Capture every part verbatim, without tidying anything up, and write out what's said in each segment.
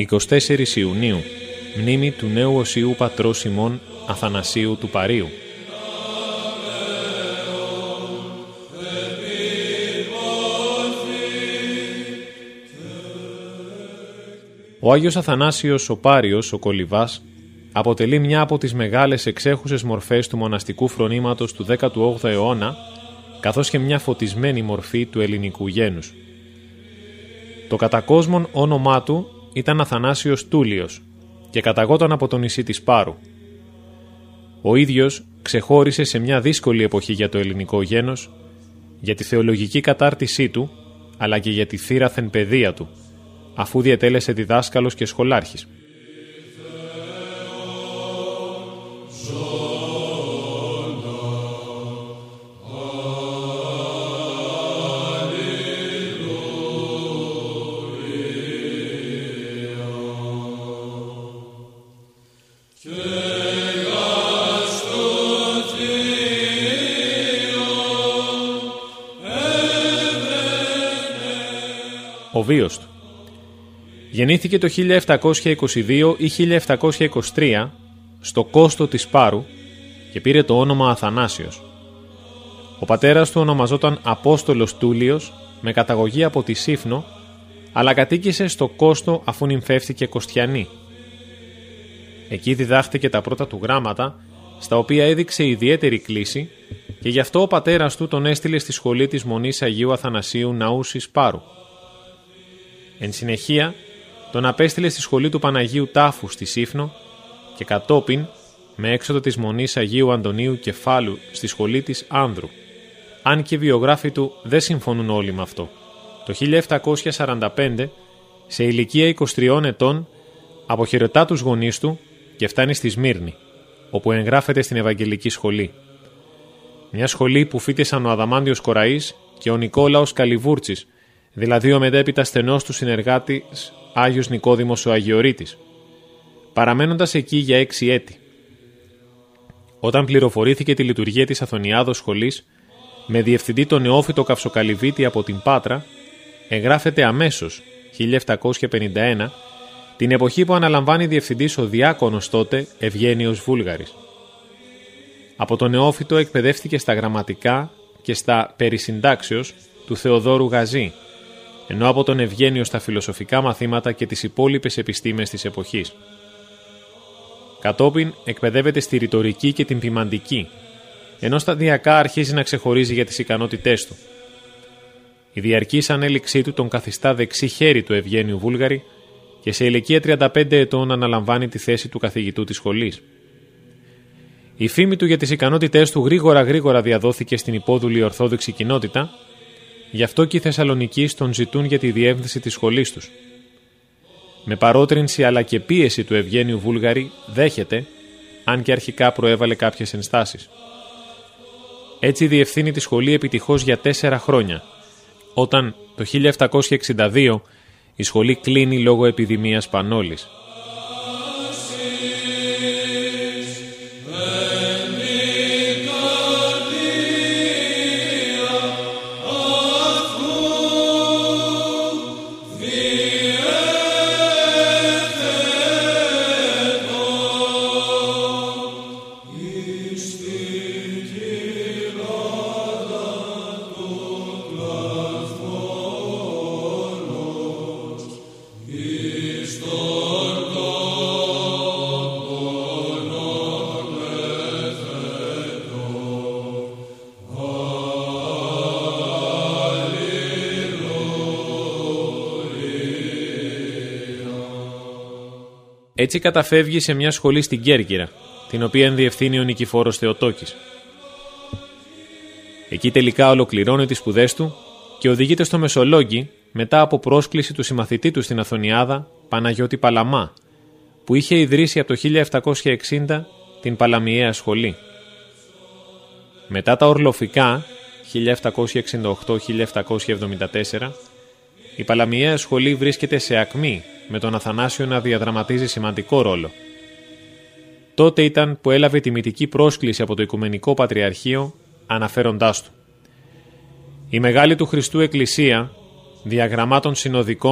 εικοστή τέταρτη Ιουνίου, μνήμη του νέου οσίου πατρός ημών Αθανασίου του Παρίου. Ο Άγιος Αθανάσιος ο Πάριος, ο Κολυβάς, αποτελεί μια από τις μεγάλες εξέχουσες μορφές του μοναστικού φρονήματος του δέκατου όγδοου αιώνα, καθώς και μια φωτισμένη μορφή του ελληνικού γένους. Το κατακόσμον όνομά του ήταν Αθανάσιος Τούλιος και καταγόταν από το νησί της Πάρου. Ο ίδιος ξεχώρισε σε μια δύσκολη εποχή για το ελληνικό γένος, για τη θεολογική κατάρτισή του, αλλά και για τη θύραθεν παιδεία του, αφού διετέλεσε διδάσκαλος και σχολάρχης. Ο βίος του. Γεννήθηκε το χίλια επτακόσια είκοσι δύο ή χίλια επτακόσια είκοσι τρία στο Κόστο της Πάρου και πήρε το όνομα Αθανάσιος. Ο πατέρας του ονομαζόταν Απόστολος Τούλιος με καταγωγή από τη Σύφνο, αλλά κατοίκησε στο Κόστο αφού νυμφεύτηκε Κωστιανή. Εκεί διδάχτηκε τα πρώτα του γράμματα, στα οποία έδειξε ιδιαίτερη κλίση και γι' αυτό ο πατέρας του τον έστειλε στη σχολή της Μονής Αγίου Αθανασίου Ναούσης Πάρου. Εν συνεχεία, τον απέστειλε στη σχολή του Παναγίου Τάφου στη Σύφνο και κατόπιν, με έξοδο της Μονής Αγίου Αντωνίου Κεφάλου στη σχολή της Άνδρου. Αν και οι βιογράφοι του δεν συμφωνούν όλοι με αυτό. Το χίλια επτακόσια σαράντα πέντε, σε ηλικία είκοσι τριών ετών, αποχαιρετά τους γονείς του και φτάνει στη Σμύρνη, όπου εγγράφεται στην Ευαγγελική Σχολή. Μια σχολή που φοιτήσαν ο Αδαμάντιος Κοραής και ο Νικόλαος Καλιβούρτσης, δηλαδή ο μετέπειτα στενός του συνεργάτης Άγιος Νικόδημος ο Αγιορείτης, παραμένοντας εκεί για έξι έτη. Όταν πληροφορήθηκε τη λειτουργία της Αθωνιάδος Σχολής, με διευθυντή τον Νεόφυτο Καυσοκαλυβίτη από την Πάτρα, εγγράφεται αμέσως, χίλια επτακόσια πενήντα ένα, την εποχή που αναλαμβάνει διευθυντής ο διάκονος τότε Ευγένιος Βούλγαρης. Από τον Νεόφυτο εκπαιδεύτηκε στα γραμματικά και στα περισυντάξεως του Θεοδόρου Γαζή, ενώ από τον Ευγένιο στα φιλοσοφικά μαθήματα και τις υπόλοιπες επιστήμες της εποχής. Κατόπιν εκπαιδεύεται στη ρητορική και την ποιμαντική, ενώ σταδιακά αρχίζει να ξεχωρίζει για τις ικανότητές του. Η διαρκής ανέλυξή του τον καθιστά δεξί χέρι του Ευγένιου Βούλγαρη και σε ηλικία τριάντα πέντε ετών αναλαμβάνει τη θέση του καθηγητού της σχολής. Η φήμη του για τις ικανότητές του γρήγορα γρήγορα διαδόθηκε στην υπόδουλη ορθόδοξη κοινότητα, γι' αυτό και οι Θεσσαλονικείς τον ζητούν για τη διεύθυνση της σχολής τους. Με παρότρινση αλλά και πίεση του Ευγένιου Βούλγαρη δέχεται, αν και αρχικά προέβαλε κάποιες ενστάσεις. Έτσι διευθύνει τη σχολή επιτυχώς για τέσσερα χρόνια, όταν το χίλια επτακόσια εξήντα δύο η σχολή κλείνει λόγω επιδημίας πανόλης. Έτσι καταφεύγει σε μια σχολή στην Κέρκυρα, την οποία ενδιευθύνει ο Νικηφόρος Θεοτόκης. Εκεί τελικά ολοκληρώνει τις σπουδές του και οδηγείται στο Μεσολόγγι μετά από πρόσκληση του συμμαθητή του στην Αθωνιάδα, Παναγιώτη Παλαμά, που είχε ιδρύσει από το χίλια επτακόσια εξήντα την Παλαμιαία Σχολή. Μετά τα ορλοφικά, χίλια επτακόσια εξήντα οκτώ με χίλια επτακόσια εβδομήντα τέσσερα, η Παλαμιαία Σχολή βρίσκεται σε ακμή, με τον Αθανάσιο να διαδραματίζει σημαντικό ρόλο. Τότε ήταν που έλαβε τιμητική πρόσκληση από το Οικουμενικό Πατριαρχείο, αναφέροντάς του: «Η Μεγάλη του Χριστού Εκκλησία, διαγραμμάτων συνοδικών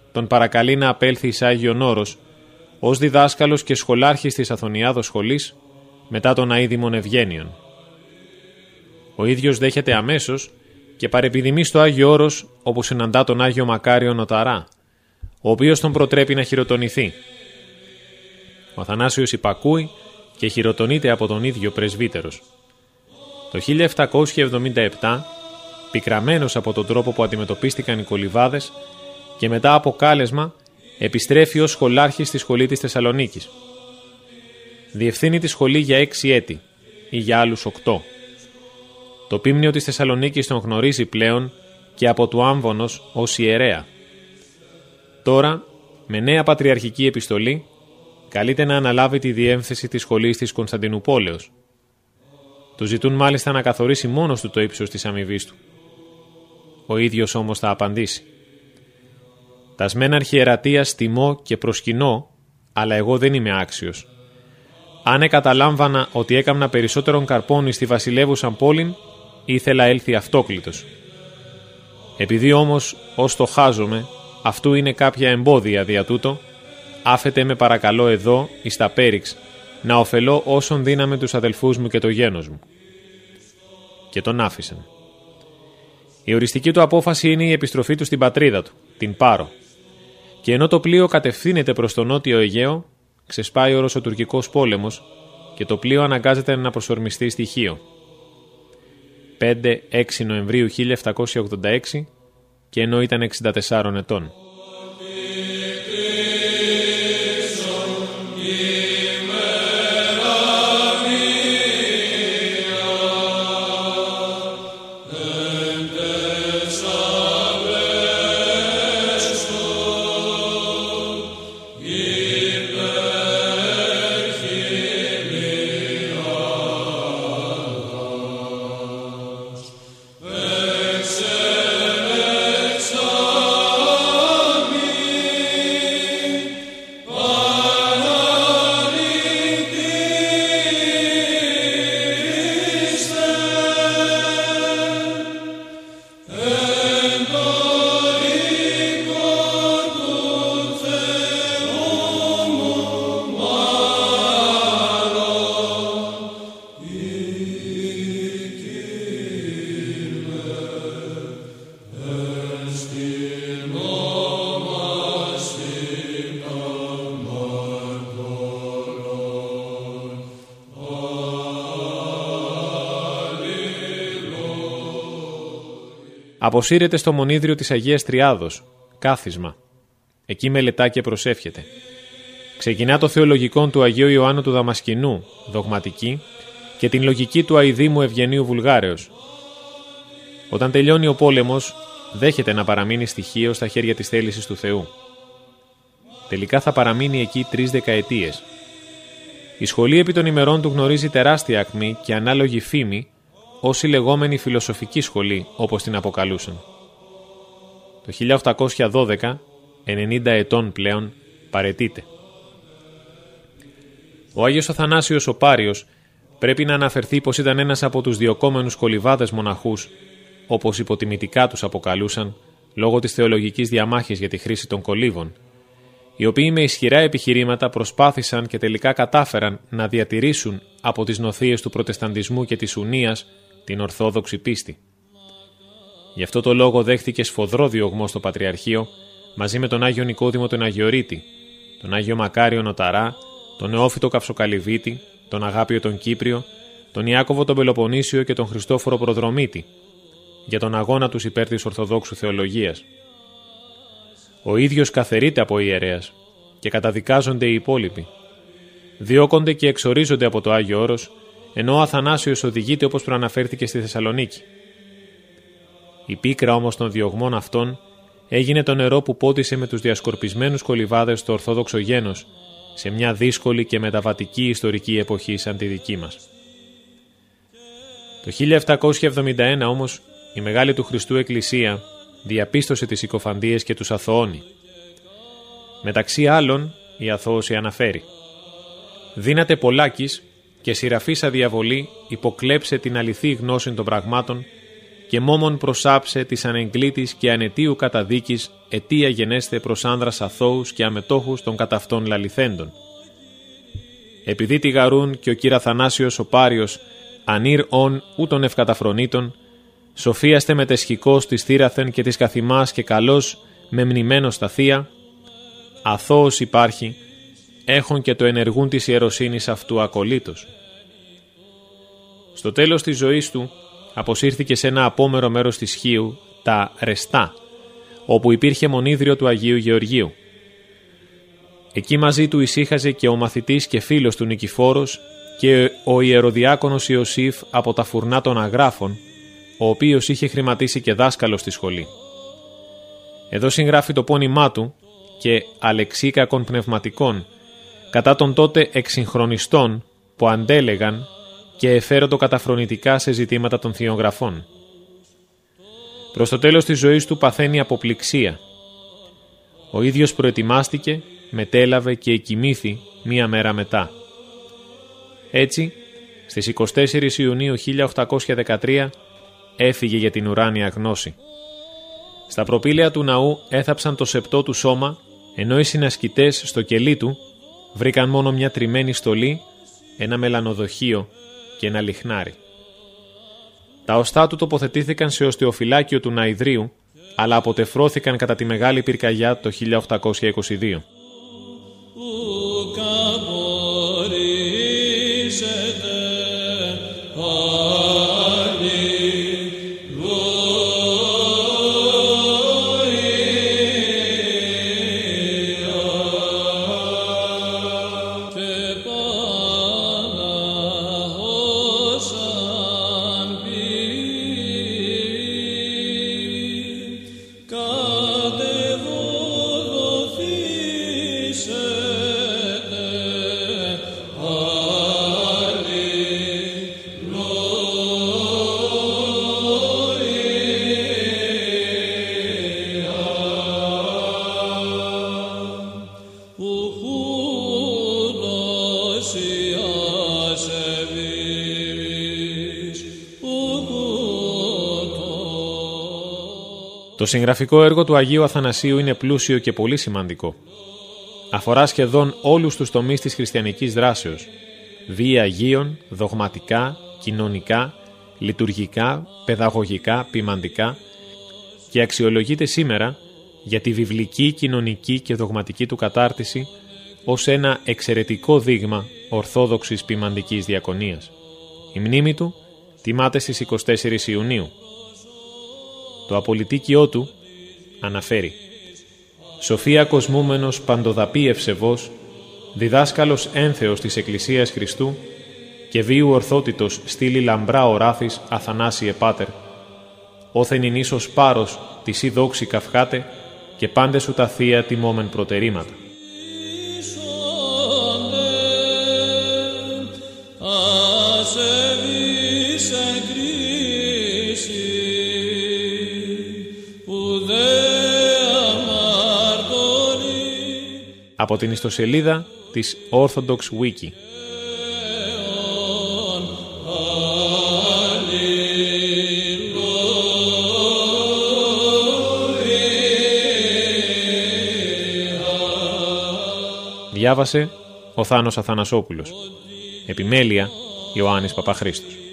τον παρακαλεί να απέλθει εις Άγιον Όρος ως διδάσκαλος και σχολάρχης της Αθωνιάδος σχολής μετά των αείδημων ευγένειων. Ο ίδιος δέχεται αμέσως και παρεπιδημεί στο Άγιο Όρος, όπου συναντά τον Άγιο Μακάριο Νοταρά, ο οποίος τον προτρέπει να χειροτονηθεί. Ο Αθανάσιος υπακούει και χειροτονείται από τον ίδιο πρεσβύτερος. Το χίλια επτακόσια εβδομήντα επτά, πικραμένος από τον τρόπο που αντιμετωπίστηκαν οι κολιβάδες και μετά από κάλεσμα, επιστρέφει ως σχολάρχης στη σχολή της Θεσσαλονίκης. Διευθύνει τη σχολή για έξι έτη ή για άλλους οκτώ. Το Πίμνιο της Θεσσαλονίκης τον γνωρίζει πλέον και από του Άμβονος ως ιερέα. Τώρα, με νέα πατριαρχική επιστολή, καλείται να αναλάβει τη διεύθυνση της σχολής της Κωνσταντινουπόλεως. Του ζητούν μάλιστα να καθορίσει μόνος του το ύψος της αμοιβής του. Ο ίδιος όμως θα απαντήσει: «Τασμένα αρχιερατίας τιμώ και προσκυνώ, αλλά εγώ δεν είμαι άξιος. Αν εκαταλάμβανα ότι έκαμνα περισσότερον καρπόνι στη βασιλεύουσαν πόλην, ήθελα έλθει αυτόκλητος. Επειδή όμως ως το χάζομαι, αυτού είναι κάποια εμπόδια δια τούτο, άφετε με παρακαλώ εδώ, εις τα πέριξ, να ωφελώ όσον δύναμε τους αδελφούς μου και το γένος μου». Και τον άφησαν. Η οριστική του απόφαση είναι η επιστροφή του στην πατρίδα του, την Πάρο. Και ενώ το πλοίο κατευθύνεται προς τον νότιο Αιγαίο, ξεσπάει ο Ρωσοτουρκικός πόλεμος και το πλοίο αναγκάζεται να προσορμιστεί στη Χίο. πέντε έξι Νοεμβρίου χίλια επτακόσια ογδόντα έξι, και ενώ ήταν εξήντα τεσσάρων ετών. Αποσύρεται στο μονίδριο της Αγίας Τριάδος, κάθισμα. Εκεί μελετά και προσεύχεται. Ξεκινά το θεολογικό του Αγίου Ιωάννου του Δαμασκηνού, δογματική, και την λογική του αηδήμου Ευγενίου Βουλγάρεως. Όταν τελειώνει ο πόλεμος, δέχεται να παραμείνει στοιχείο στα χέρια της θέλησης του Θεού. Τελικά θα παραμείνει εκεί τρεις δεκαετίες. Η σχολή επί των ημερών του γνωρίζει τεράστια ακμή και ανάλογη φήμη, ως η λεγόμενη φιλοσοφική σχολή, όπως την αποκαλούσαν. Το χίλια οκτακόσια δώδεκα, ενενήντα ετών πλέον, παραιτείται. Ο Άγιος Αθανάσιος ο Πάριος πρέπει να αναφερθεί πως ήταν ένας από τους διωκόμενους κολιβάδες μοναχούς, όπως υποτιμητικά τους αποκαλούσαν, λόγω της θεολογικής διαμάχης για τη χρήση των κολύβων, οι οποίοι με ισχυρά επιχειρήματα προσπάθησαν και τελικά κατάφεραν να διατηρήσουν από τις νοθείες του προτεσταντισμού και της Ουνίας την ορθόδοξη πίστη. Γι' αυτό το λόγο δέχτηκε σφοδρό διωγμό στο Πατριαρχείο μαζί με τον Άγιο Νικόδημο τον Αγιορείτη, τον Άγιο Μακάριο Νοταρά, τον Νεόφυτο Καυσοκαλυβίτη, τον Αγάπιο τον Κύπριο, τον Ιάκωβο τον Πελοποννήσιο και τον Χριστόφορο Προδρομίτη, για τον αγώνα τους υπέρ της Ορθοδόξου Θεολογίας. Ο ίδιος καθερείται από ιερέας και καταδικάζονται οι υπόλοιποι. Διώκονται και εξορίζονται από το Άγιο Όρος, ενώ ο Αθανάσιος οδηγείται όπως προαναφέρθηκε στη Θεσσαλονίκη. Η πίκρα όμως των διωγμών αυτών έγινε το νερό που πότισε με τους διασκορπισμένους κολιβάδες στο Ορθόδοξο γένος σε μια δύσκολη και μεταβατική ιστορική εποχή σαν τη δική μας. Το χίλια επτακόσια εβδομήντα ένα όμως η Μεγάλη του Χριστού Εκκλησία διαπίστωσε τις συκοφαντίες και τους αθωώνει. Μεταξύ άλλων η αθώωση αναφέρει: «Δύναται πολλάκις και σειραφής αδιαβολή υποκλέψε την αληθή γνώση των πραγμάτων και μόμον προσάψε της ανεγκλήτης και ανετίου καταδίκης αιτία γενέστε προς άνδρας αθώους και αμετόχους των καταυτών λαληθέντων. Επειδή τη γαρούν και ο κύρα Αθανάσιος ο Πάριος ανήρ ον ούτων ευκαταφρονήτων, σοφίαστε μετεσχικός της θύραθεν και της καθημάς και καλός μεμνημένος στα θεία, αθώος υπάρχει, έχον και το ενεργούν της ιεροσύνης αυτού ακολήτως. Στο τέλος της ζωής του αποσύρθηκε σε ένα απόμερο μέρος της Χίου, τα Ρεστά, όπου υπήρχε μονίδριο του Αγίου Γεωργίου. Εκεί μαζί του ησύχαζε και ο μαθητής και φίλος του Νικηφόρος και ο ιεροδιάκονος Ιωσήφ από τα φουρνά των Αγράφων, ο οποίος είχε χρηματίσει και δάσκαλο στη σχολή. Εδώ συγγράφει το πόνημά του και αλεξίκακων πνευματικών κατά των τότε εξυγχρονιστών που αντέλεγαν και εφέροντο καταφρονητικά σε ζητήματα των Θείων Γραφών. Προς το τέλος της ζωής του παθαίνει αποπληξία. Ο ίδιος προετοιμάστηκε, μετέλαβε και εκοιμήθη μία μέρα μετά. Έτσι, στις εικοστή τέταρτη Ιουνίου χίλια οκτακόσια δεκατρία έφυγε για την ουράνια γνώση. Στα προπήλαια του ναού έθαψαν το σεπτό του σώμα, ενώ οι συνασκητές στο κελί του βρήκαν μόνο μια τριμμένη στολή, ένα μελανοδοχείο και ένα λιχνάρι. Τα οστά του τοποθετήθηκαν σε οστεοφυλάκιο του Ναηδρίου, αλλά αποτεφρώθηκαν κατά τη Μεγάλη Πυρκαγιά το χίλια οκτακόσια είκοσι δύο. Το συγγραφικό έργο του Αγίου Αθανασίου είναι πλούσιο και πολύ σημαντικό. Αφορά σχεδόν όλους τους τομείς της χριστιανικής δράσεως, βία Αγίων, δογματικά, κοινωνικά, λειτουργικά, παιδαγωγικά, ποιμαντικά και αξιολογείται σήμερα για τη βιβλική, κοινωνική και δογματική του κατάρτιση ως ένα εξαιρετικό δείγμα ορθόδοξης ποιμαντικής διακονίας. Η μνήμη του τιμάται στις εικοστή τέταρτη Ιουνίου. Το απολυτίκιό του αναφέρει «Σοφία κοσμούμενος παντοδαπή ευσεβός, διδάσκαλος ένθεος της Εκκλησίας Χριστού και βίου ορθότητος στήλη λαμπρά οράθης Αθανάσιε Πάτερ, όθεν ειν ίσως πάρος της η δόξη καυχάτε και πάντε σου τα θεία τιμόμεν προτερήματα». Από την ιστοσελίδα της Orthodox Wiki. Διάβασε ο Θάνος Αθανασόπουλος. Επιμέλεια Ιωάννης Παπαχρήστος.